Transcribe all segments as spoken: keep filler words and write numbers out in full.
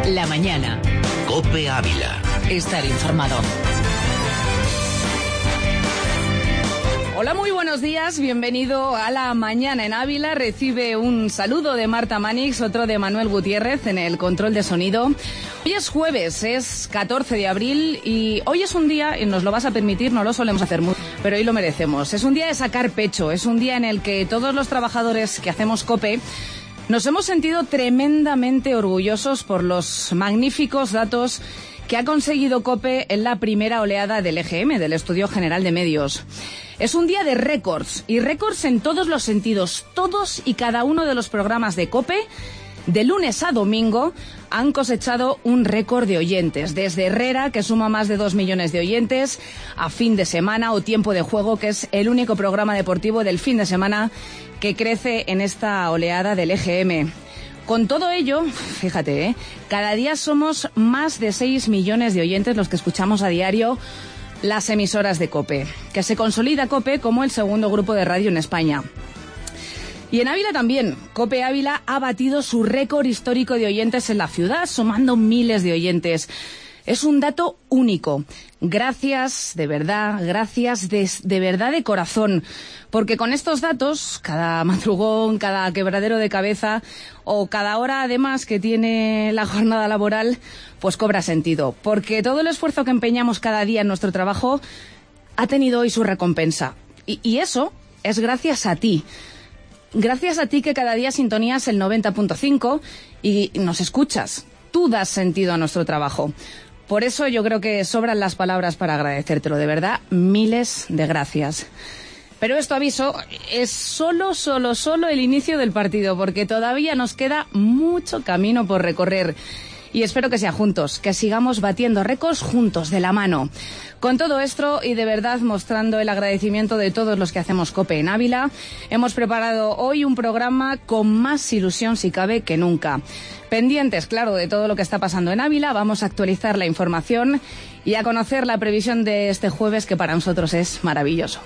La mañana. COPE Ávila. Estar informado. Hola, muy buenos días, bienvenido a La Mañana en Ávila. Recibe un saludo de Marta Manix, otro de Manuel Gutiérrez en el control de sonido. Hoy es jueves, es catorce de abril y hoy es un día, y nos lo vas a permitir, no lo solemos hacer mucho, pero hoy lo merecemos. Es un día de sacar pecho, es un día en el que todos los trabajadores que hacemos COPE nos hemos sentido tremendamente orgullosos por los magníficos datos que ha conseguido COPE en la primera oleada del E G M, del Estudio General de Medios. Es un día de récords, y récords en todos los sentidos. Todos y cada uno de los programas de COPE, de lunes a domingo, han cosechado un récord de oyentes. Desde Herrera, que suma más de dos millones de oyentes, a Fin de Semana o Tiempo de Juego, que es el único programa deportivo del fin de semana que crece en esta oleada del E G M. Con todo ello, fíjate, ¿eh? cada día somos más de seis millones de oyentes los que escuchamos a diario las emisoras de COPE, que se consolida COPE como el segundo grupo de radio en España. Y en Ávila también, COPE Ávila ha batido su récord histórico de oyentes en la ciudad, sumando miles de oyentes. Es un dato único. Gracias, de verdad, gracias de, de verdad de corazón. Porque con estos datos, cada madrugón, cada quebradero de cabeza o cada hora además que tiene la jornada laboral, pues cobra sentido. Porque todo el esfuerzo que empeñamos cada día en nuestro trabajo ha tenido hoy su recompensa. Y, y eso es gracias a ti. Gracias a ti que cada día sintonías el noventa punto cinco y nos escuchas. Tú das sentido a nuestro trabajo. Por eso yo creo que sobran las palabras para agradecértelo, de verdad, miles de gracias. Pero esto, aviso, es solo, solo, solo el inicio del partido, porque todavía nos queda mucho camino por recorrer. Y espero que sea juntos, que sigamos batiendo récords juntos, de la mano. Con todo esto, y de verdad mostrando el agradecimiento de todos los que hacemos COPE en Ávila, hemos preparado hoy un programa con más ilusión, si cabe, que nunca. Pendientes, claro, de todo lo que está pasando en Ávila, vamos a actualizar la información y a conocer la previsión de este jueves, que para nosotros es maravilloso.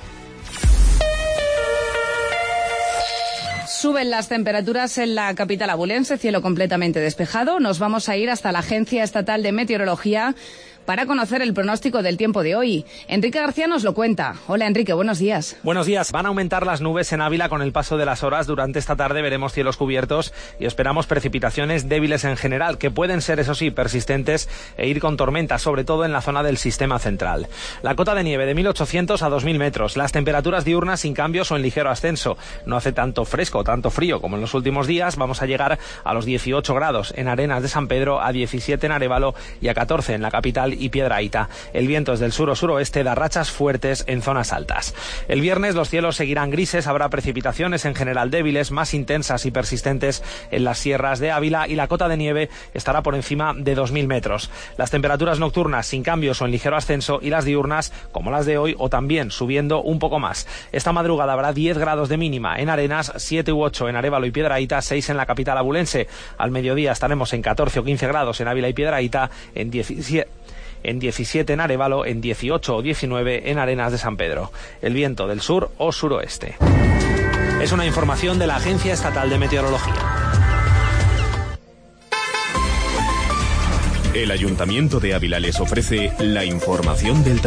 Suben las temperaturas en la capital abulense, cielo completamente despejado. Nos vamos a ir hasta la Agencia Estatal de Meteorología para conocer el pronóstico del tiempo de hoy. Enrique García nos lo cuenta. Hola, Enrique, buenos días. Buenos días. Van a aumentar las nubes en Ávila con el paso de las horas. Durante esta tarde veremos cielos cubiertos y esperamos precipitaciones débiles en general, que pueden ser, eso sí, persistentes e ir con tormentas, sobre todo en la zona del sistema central. La cota de nieve de mil ochocientos a dos mil metros. Las temperaturas diurnas sin cambios o en ligero ascenso. No hace tanto fresco o tanto frío como en los últimos días. Vamos a llegar a los dieciocho grados en Arenas de San Pedro, a diecisiete en Arévalo y a catorce en la capital y Piedrahíta. El viento es del sur o suroeste, da rachas fuertes en zonas altas. El viernes los cielos seguirán grises, habrá precipitaciones en general débiles, más intensas y persistentes en las sierras de Ávila, y la cota de nieve estará por encima de dos mil metros. Las temperaturas nocturnas sin cambios o en ligero ascenso, y las diurnas, como las de hoy, o también subiendo un poco más. Esta madrugada habrá diez grados de mínima en Arenas, siete u ocho en Arévalo y Piedrahíta, seis en la capital abulense. Al mediodía estaremos en catorce o quince grados en Ávila y Piedrahíta, en diecisiete... en diecisiete en Arévalo, en dieciocho o diecinueve en Arenas de San Pedro. El viento del sur o suroeste. Es una información de la Agencia Estatal de Meteorología. El Ayuntamiento de Ávila les ofrece la información del tráfico.